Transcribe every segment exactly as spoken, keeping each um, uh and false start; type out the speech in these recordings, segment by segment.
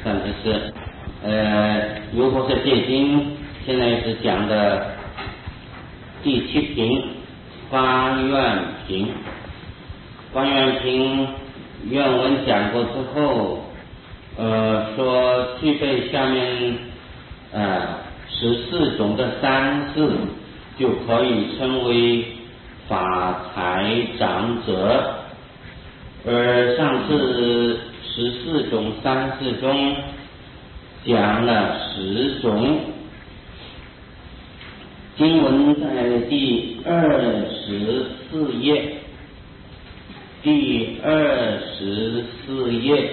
上就是，呃，如果是戒经，现在是讲的第七品发愿品。发愿品原文讲过之后，呃，说具备下面呃十四种的三事，就可以称为法财长者。而上次十四种三事中讲了十种，经文在第二十四页，第二十四页，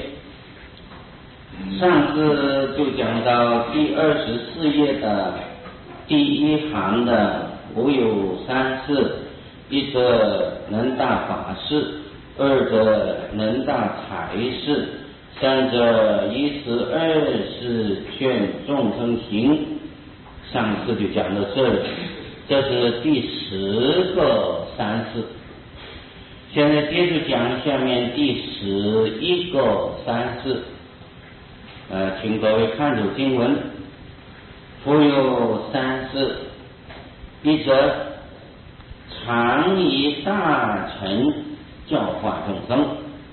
上次就讲到第二十四页的第一行的无有三事，一者能大法事，二者能大财事，三者一十二是劝众生行。上次就讲到这里，这是第十个三事。现在接着讲下面第十一个三事。呃，请各位看住经文，复有三事，一者常以大乘教化众生，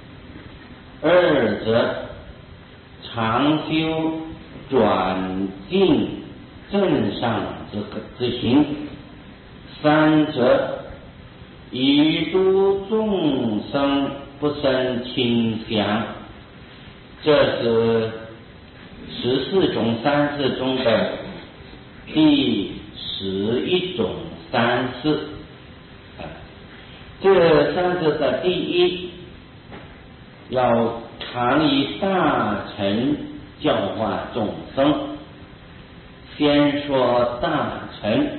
二者常修转进正上之之行，三者以诸众生不生倾向。这是十四种三事中的第十一种三事。这三事的第一，要常以大乘教化众生。先说大乘，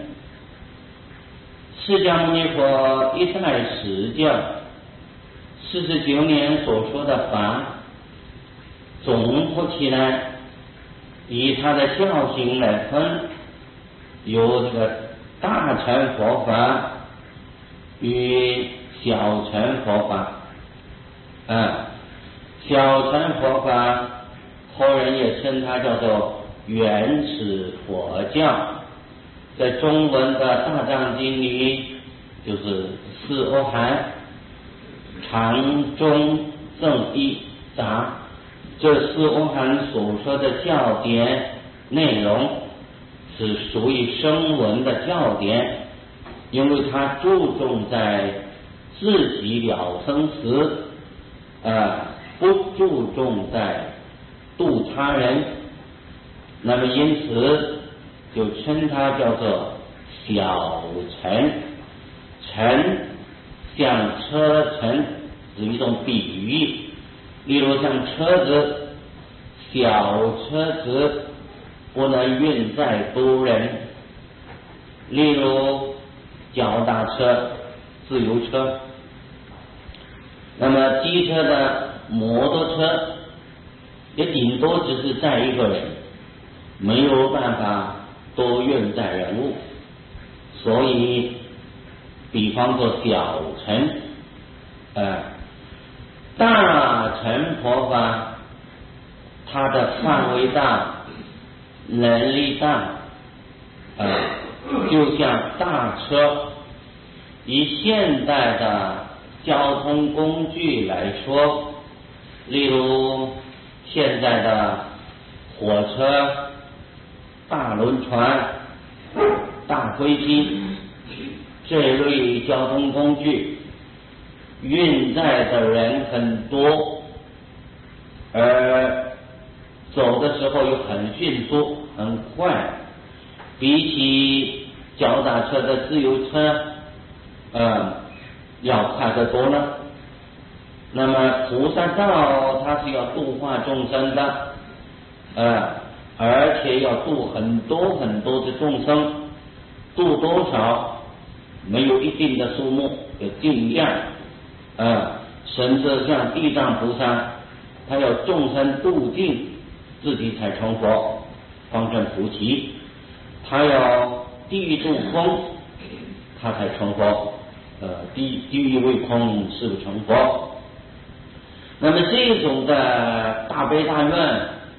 释迦牟尼佛一代实教四十九年所说的法，总合起来以他的教行来分，有这个大乘佛法与小乘佛法。啊，小乘佛法后人也称它叫做原始佛教，在中文的大藏经里就是四阿含、常、中、正、一、杂，这四阿含所说的教典内容是属于声闻的教典，因为它注重在自己了生死，呃，不注重在度他人，那么因此就称它叫做小乘。乘像车乘是一种比喻，例如像车子，小车子不能运载多人，例如脚踏车、自由车。那么机车的摩托车也顶多只是载一个人，没有办法多运载人物，所以比方说小乘，呃，大乘佛法它的范围大，能力大，呃，就像大车，以现代的交通工具来说，例如现在的火车、大轮船、大飞机这类交通工具，运载的人很多，而走的时候又很迅速很快，比起脚踏车的自由车呃要快得多了。那么菩萨道它是要度化众生的，呃而且要度很多很多的众生，度多少没有一定的数目，有尽量，呃甚至像地藏菩萨，他要众生度尽，自己才成佛，方正菩提；他要地狱度空，他才成佛，呃地地狱未空，誓不成佛。那么这种的大悲大愿，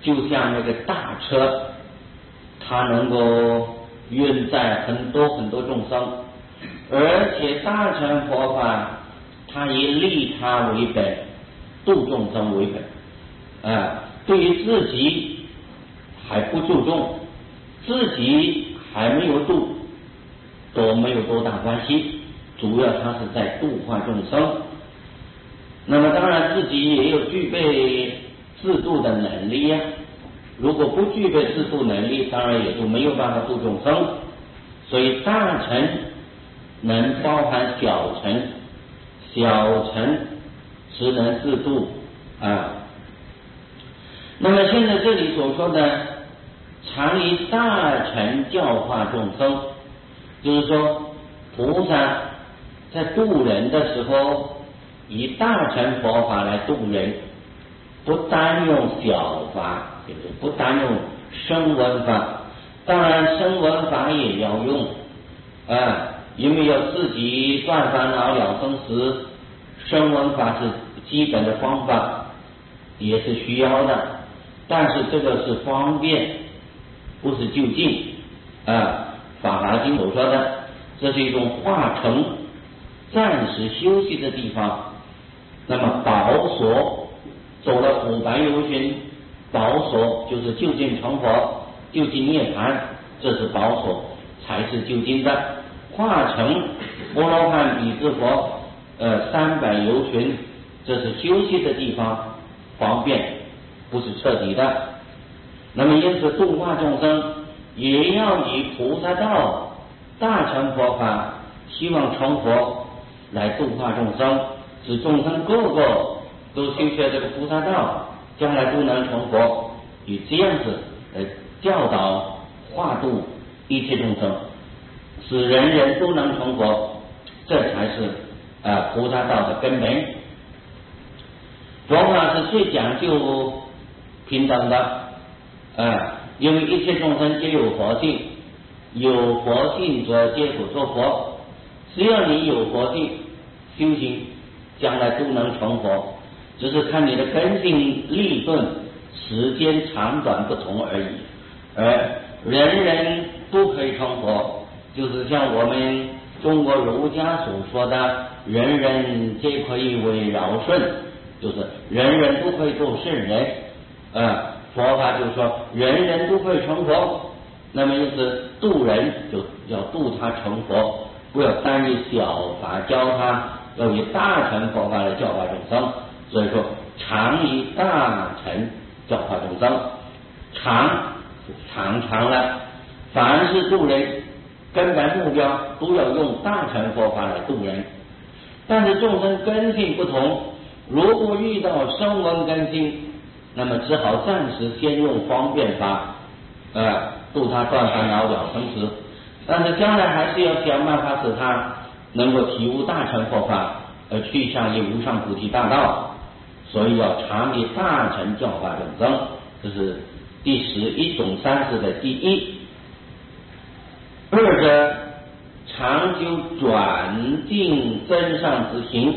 就像那个大车，它能够运载很多很多众生，而且大乘佛法它以利他为本，度众生为本啊，对于自己还不注重，自己还没有度，都没有多大关系，主要它是在度化众生。那么当然自己也有具备自度的能力呀、啊，如果不具备自度能力，当然也就没有办法度众生。所以大乘能包含小乘，小乘只能自度啊。那么现在这里所说的常以大乘教化众生，就是说菩萨在度人的时候以大乘佛法来度人，不单用小法，就是不单用声闻法，当然声闻法也要用啊，因为要自己断烦恼了生死，声闻法是基本的方法，也是需要的，但是这个是方便，不是就近啊。法华经所说的，这是一种化成暂时休息的地方。那么宝所走了五百由旬，宝所就是就近成佛，就近涅槃，这是宝所，才是就近的。化成阿罗汉比丘佛，呃，三百由旬，这是休息的地方，方便，不是彻底的。那么因此度化众生，也要以菩萨道、大乘佛法，希望成佛来度化众生，使众生个个都修学这个菩萨道，将来都能成佛，以这样子来教导化度一切众生，使人人都能成佛，这才是啊菩萨道的根本。佛法是最讲究平等的啊，因为一切众生皆有佛性，有佛性者皆可作佛。只要你有佛性，修行将来都能成佛，只是看你的根性利钝、时间长短不同而已。而人人都可以成佛，就是像我们中国儒家所说的，人人皆可以为尧舜，就是人人都可以做圣人啊。佛法就是说人人都可以成佛，那么因此度人就要度他成佛，不要单以小法教他，要以大乘佛法来教化众生。所以说常以大乘教化众生，常常常了，凡是度人根本目标都要用大乘佛法来度人。但是众生根性不同，如果遇到声闻根性，那么只好暂时先用方便法呃，度他断烦恼了生死，但是将来还是要想办法使他能够体悟大乘佛法，而去向于无上菩提大道。所以要常以大乘教化众生，这是第十一种三世的第一。二者常修转进增上之行，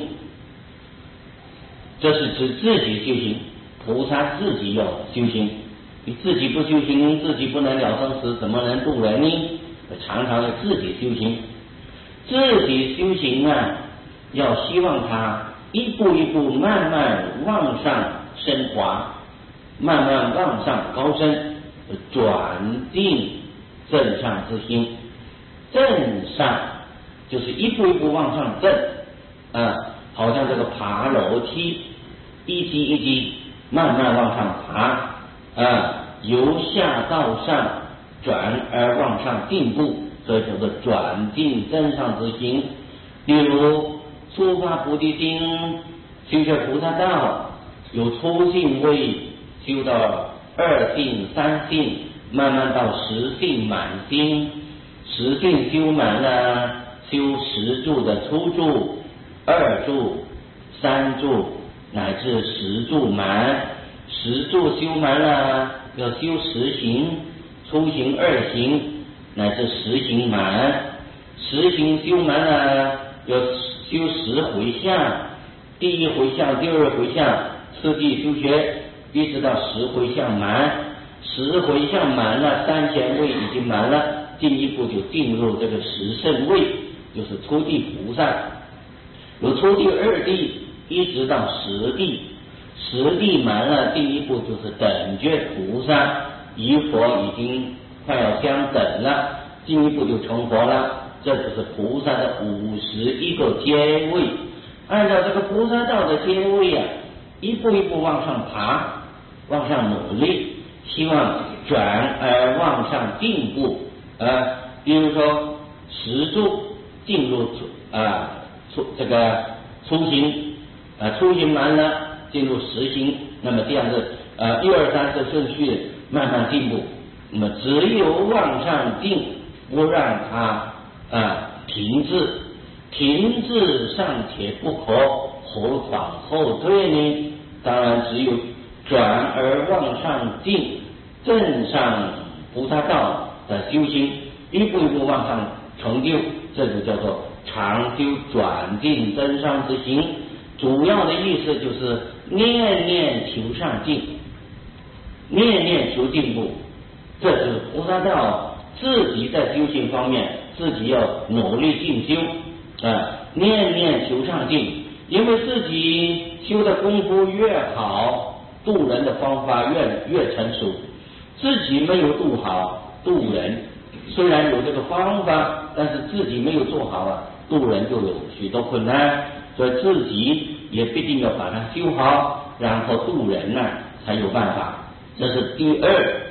这是指自己修行，菩萨自己要修行，你自己不修行，自己不能了生死，怎么能度人呢？常常要自己修行，自己修行啊，要希望他一步一步慢慢往上升华，慢慢往上高升，转进正上之心。正上就是一步一步往上正啊，好像这个爬楼梯，一级一级慢慢往上爬啊，由下到上转而往上进步，所以叫做转进正上之心。比如初发菩提心，修学菩萨道，有初信位，修到二信、三信，慢慢到十信满心，十信修满了，修十住的初住、二住、三住，乃至十住满，十住修满了，要修十行，初行、二行，乃至十行满，十行修满了，要修十回向，第一回向、第二回向，次第修学，一直到十回向满， 十回向满了，三千位已经满了，进一步就进入这个十圣位，就是初地菩萨。由初地、二地一直到十地，十地满了，进一步就是等觉菩萨，与佛已经快要相等了，进一步就成佛了。这就是菩萨的五十一个阶位。按照这个菩萨道的阶位啊，一步一步往上爬，往上努力，希望转而往上进步啊。比如说十住进入啊初这个初行啊，初行完了进入实行，那么这样子呃一二三四顺序慢慢进步。那么只有往上进，不让它啊停滞，停滞尚且不可，何况后退呢？当然只有转而往上进，正上菩萨道的修行，一步一步往上成就，这就叫做长修转进增上之行。主要的意思就是念念求上进，念念求进步，这就是菩萨道自己在修行方面自己要努力进修啊，念念求上进，因为自己修的功夫越好，度人的方法越越成熟。自己没有度好度人，虽然有这个方法，但是自己没有做好啊，度人就有许多困难，所以自己也必定要把它修好，然后度人呢才有办法。这是第二